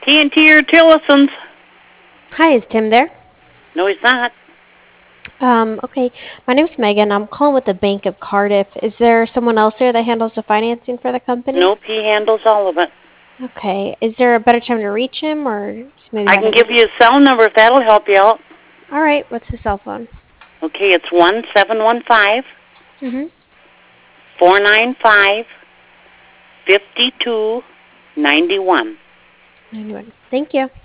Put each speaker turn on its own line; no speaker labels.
TNT or Tillison's.
Hi, is Tim there?
No, he's not.
Okay. My name's Megan. I'm calling with the Bank of Cardiff. Is there someone else there that handles the financing for the company?
Nope, he handles all of it.
Okay. Is there a better time to reach him, or is he maybe
I
not
can
in?
give you his cell number if that'll help you out.
All right. What's his cell phone?
Okay, it's 1715
Mm-hmm.
495 5291.
91. Thank you.